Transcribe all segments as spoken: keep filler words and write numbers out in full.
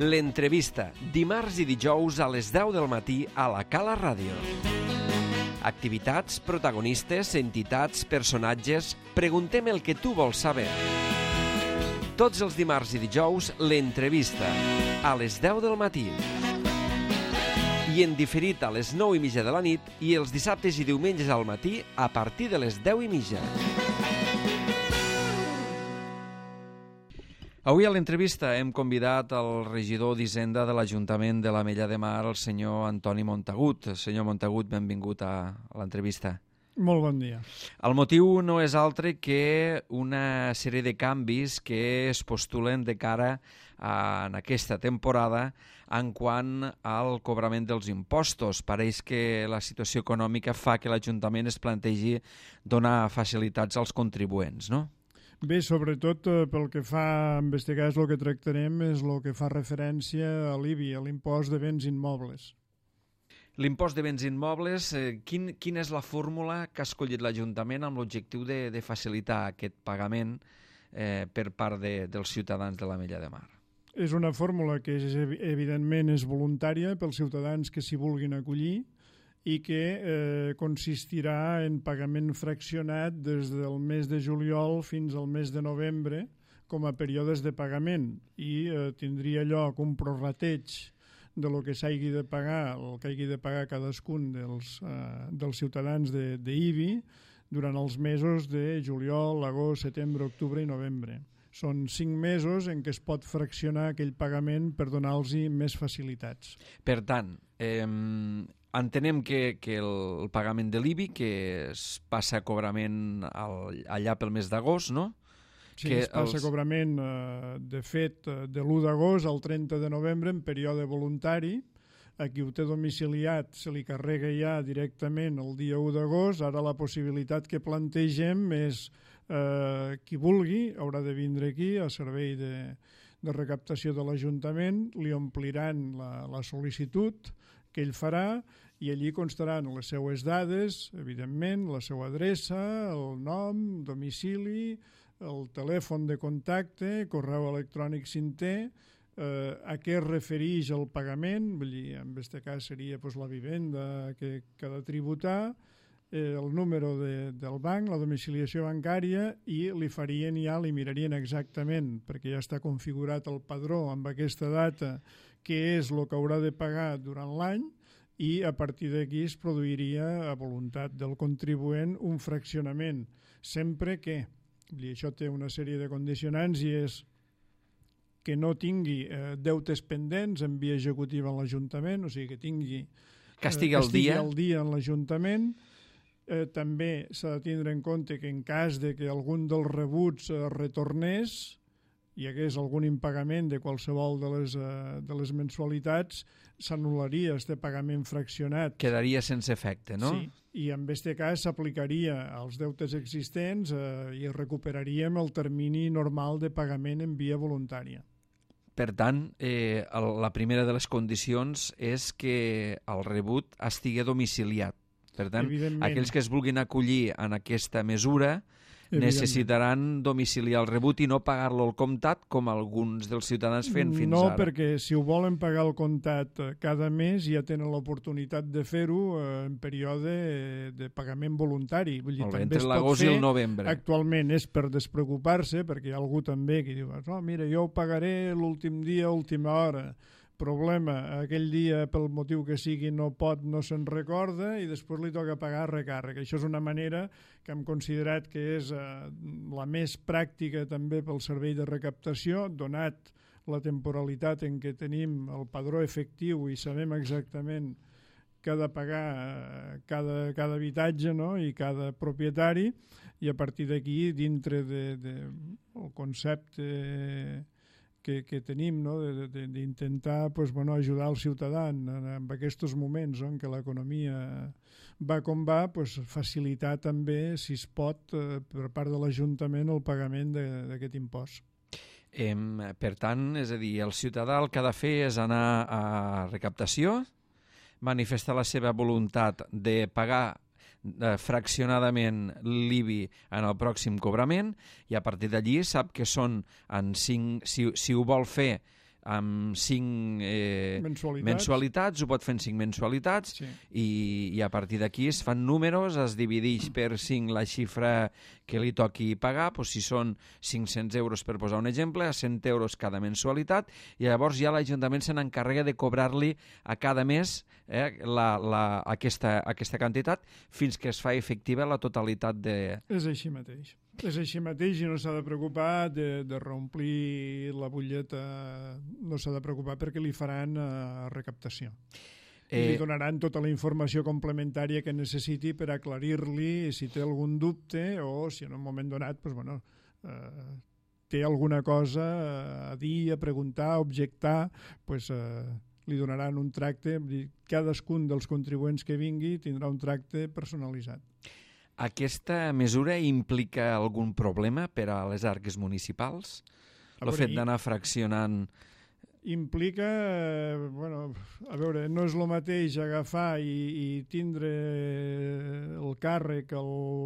L'entrevista, dimarts i dijous a les deu del matí a la Cala Ràdio. Activitats, protagonistes, entitats, personatges... Preguntem el que tu vols saber. Tots els dimarts i dijous, l'entrevista, a les deu del matí. I en diferit a les nou i mitja de la nit i els dissabtes i diumenges al matí a partir de les deu i mitja. Avui a l'entrevista hem convidat el regidor d'Hisenda de l'Ajuntament de l'Ametlla de Mar, el senyor Antoni Montagut. Senyor Montagut, benvingut a l'entrevista. Molt bon dia. El motiu no és altre que una sèrie de canvis que es postulen de cara a, en aquesta temporada en quant al cobrament dels impostos. Pareix que la situació econòmica fa que l'Ajuntament es plantegi donar facilitats als contribuents, no? Bé, sobretot eh, pel que fa, en aquest cas, el que tractarem és el que fa referència a l'I B I, a l'impost de béns immobles. L'impost de béns immobles, eh, quin, quina és la fórmula que ha escollit l'Ajuntament amb l'objectiu de, de facilitar aquest pagament eh, per part de, dels ciutadans de l'Ametlla de Mar? És una fórmula que és, evidentment és voluntària pels ciutadans que s'hi vulguin acollir i que eh, consistirà en pagament fraccionat des del mes de juliol fins al mes de novembre com a períodes de pagament i eh, tindria lloc un prorrateig de lo que s'hagi de pagar, el que hagi de pagar cadascun dels, eh, dels ciutadans de, de I B I durant els mesos de juliol, agost, setembre, octubre i novembre. Són cinc mesos en què es pot fraccionar aquell pagament per donar-los més facilitats. Per tant, eh, entenem que, que el pagament de l'I B I, que es passa a cobrament al, allà pel mes d'agost, no? Sí, que es passa els... a cobrament, eh, de fet, de l'u d'agost al trenta de novembre en període voluntari. A qui ho té domiciliat se li carrega ja directament el dia u d'agost. Ara la possibilitat que plantegem és eh, qui vulgui haurà de vindre aquí al servei de, de recaptació de l'Ajuntament, li ompliran la, la sol·licitud que ell farà i allí constaran les seues dades, evidentment, la seva adreça, el nom, domicili, el telèfon de contacte, correu electrònic si en té, eh, a què es refereix el pagament, vull dir, en aquest cas seria pues, la vivenda que, que ha de tributar, eh, el número de, del banc, la domiciliació bancària i li farien ja, li mirarien exactament, perquè ja està configurat el padró amb aquesta data, què és el que haurà de pagar durant l'any i a partir d'aquí es produiria a voluntat del contribuent un fraccionament, sempre que, i això té una sèrie de condicionants i és que no tingui eh, deutes pendents en via executiva en l'Ajuntament, o sigui que tingui que estigui al dia, al dia en l'Ajuntament. Eh, també s'ha de tindre en compte que en cas de que algun dels rebuts eh, retornés, hi hagués algun impagament de qualsevol de les, eh, de les mensualitats, s'anul·laria este pagament fraccionat. Quedaria sense efecte, no? Sí, i en aquest cas s'aplicaria als deutes existents eh, i recuperaríem el termini normal de pagament en via voluntària. Per tant, eh, el, la primera de les condicions és que el rebut estigui domiciliat. Per tant, aquells que es vulguin acollir en aquesta mesura necessitaran domiciliar el rebut i no pagar-lo al comptat com alguns dels ciutadans fent fins no, ara. No, perquè si ho volen pagar al comptat cada mes ja tenen l'oportunitat de fer-ho en període de pagament voluntari. Vull dir, Molt bé, també entre l'agost i el novembre. Actualment és per despreocupar-se, perquè hi ha algú també que diu oh, mira, jo ho pagaré l'últim dia, última hora. Problema, aquell dia pel motiu que sigui no pot, no se'n recorda i després li toca pagar recàrrec. Això és una manera que hem considerat que és eh, la més pràctica també pel servei de recaptació, donat la temporalitat en què tenim el padró efectiu i sabem exactament que ha de pagar eh, cada, cada habitatge, no? I cada propietari, i a partir d'aquí, dintre de, de, el concepte que, que tenim, no? d'intentar pues, bueno, ajudar el ciutadà en, en aquests moments no? en què l'economia va com va, pues, facilitar també, si es pot, eh, per part de l'Ajuntament el pagament d'aquest impost. Eh, per tant, és a dir, el ciutadà el que ha de fer és anar a recaptació, manifestar la seva voluntat de pagar eh, fraccionadament l'I B I en el pròxim cobrament i a partir d'allí sap que són en cinc, si, si ho vol fer amb cinc eh, mensualitats. mensualitats, ho pot fer en cinc mensualitats, Sí. i, i a partir d'aquí es fan números, es divideix per cinc la xifra que li toqui pagar, doncs si són cinc-cents euros per posar un exemple, a cent euros cada mensualitat, i llavors ja l'Ajuntament se n'encarrega de cobrar-li a cada mes eh, la, la, aquesta, aquesta quantitat fins que es fa efectiva la totalitat de... És així mateix. És així mateix i no s'ha de preocupar de, de reomplir la butlleta, no s'ha de preocupar perquè li faran uh, recaptació. I Eh, li donaran tota la informació complementària que necessiti per aclarir-li si té algun dubte o si en un moment donat pues, bueno, eh, té alguna cosa a dir, a preguntar, a objectar, pues, eh, li donaran un tracte. Cadascun dels contribuents que vingui tindrà un tracte personalitzat. Aquesta mesura implica algun problema per a les arques municipals? El fet d'anar fraccionant... Implica, eh, bueno, a veure, no és el mateix agafar i, i tindre el càrrec el,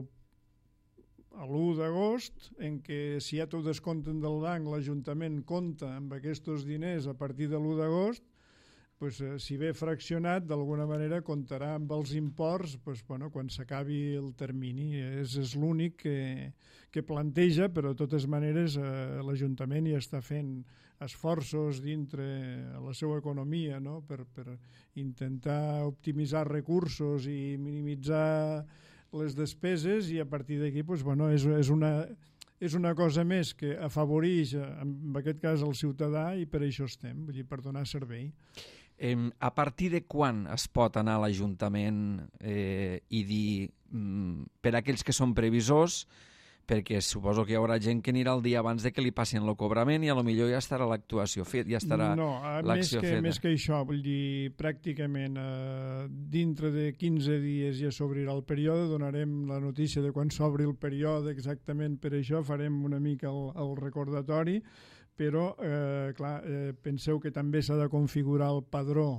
a l'u d'agost, en què si ja t'ho descompten del banc, l'Ajuntament compta amb aquests diners a partir de l'u d'agost, pues, eh, si ve fraccionat, d'alguna manera comptarà amb els imports pues, bueno, quan s'acabi el termini. És, és l'únic que, que planteja, però de totes maneres eh, l'Ajuntament ja està fent esforços dintre la seva economia, no? per, per intentar optimitzar recursos i minimitzar les despeses, i a partir d'aquí pues, bueno, és, és, una, és una cosa més que afavoreix, en aquest cas, el ciutadà, i per això estem, vull dir, per donar servei. Eh, a partir de quan es pot anar a l'Ajuntament eh, i dir, mm, per aquells que són previsors, perquè suposo que hi haurà gent que anirà el dia abans de que li passin el cobrament i a lo millor ja estarà l'actuació feta, ja estarà no, l'acció més que, feta. Més que això, vull dir, pràcticament eh, dintre de quinze dies ja s'obrirà el període, donarem la notícia de quan s'obri el període exactament, per això farem una mica el, el recordatori, però eh, clar, eh, penseu que també s'ha de configurar el padró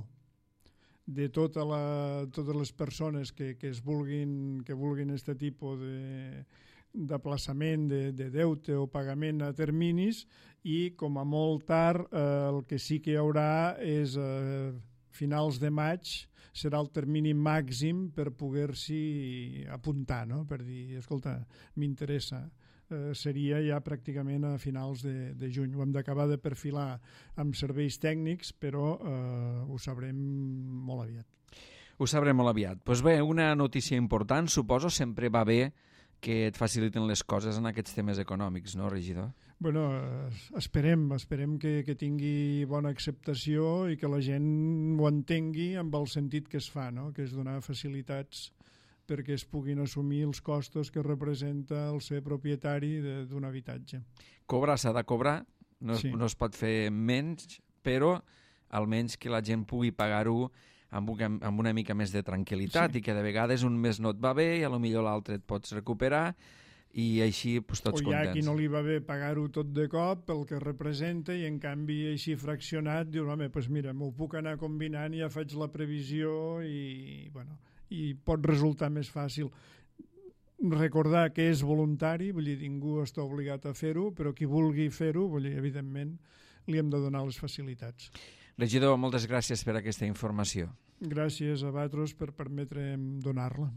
de tota la, totes les persones que, que es vulguin que vulguin este tipus de d'aplaçament de, de deute o pagament a terminis, i com a molt tard eh, el que sí que hi haurà és eh, finals de maig serà el termini màxim per poder-s'hi apuntar, no? Per dir, escolta, m'interessa. Eh, seria ja pràcticament a finals de, de juny. Ho hem d'acabar de perfilar amb serveis tècnics, però eh, ho sabrem molt aviat. Ho sabrem molt aviat. Doncs bé, una notícia important, suposo, sempre va bé que et faciliten les coses en aquests temes econòmics, no, regidor? Bueno, esperem, esperem que, que tingui bona acceptació i que la gent ho entengui amb el sentit que es fa, no? Que és donar facilitats perquè es puguin assumir els costos que representa el ser propietari d'un habitatge. Cobrar s'ha de cobrar, no es, Sí. no es pot fer menys, però almenys que la gent pugui pagar-ho amb una, amb una mica més de tranquil·litat, Sí. i que de vegades un mes no et va bé i a lo millor l'altre et pots recuperar, i així pues, tots O hi ha contents. qui no li va bé pagar-ho tot de cop pel que representa, i en canvi així fraccionat diu, home, doncs mira, m'ho puc anar combinant i ja faig la previsió, i, bueno, i pot resultar més fàcil. Recordar que és voluntari, vull dir, ningú està obligat a fer-ho, però qui vulgui fer-ho, vull dir, evidentment, li hem de donar les facilitats. Regidor, moltes gràcies per aquesta informació. Gràcies a vosaltres per permetre'm donar-la.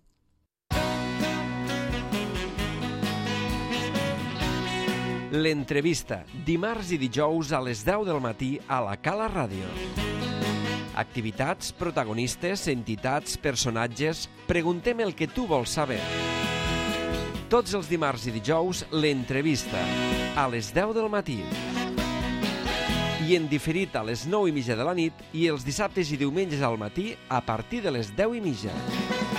L'entrevista, dimarts i dijous a les deu del matí a la Cala Ràdio. Activitats, protagonistes, entitats, personatges... Preguntem el que tu vols saber. Tots els dimarts i dijous, l'entrevista, a les deu del matí. I en diferit a les nou i mitja de la nit, i els dissabtes i diumenges al matí a partir de les deu i mitja.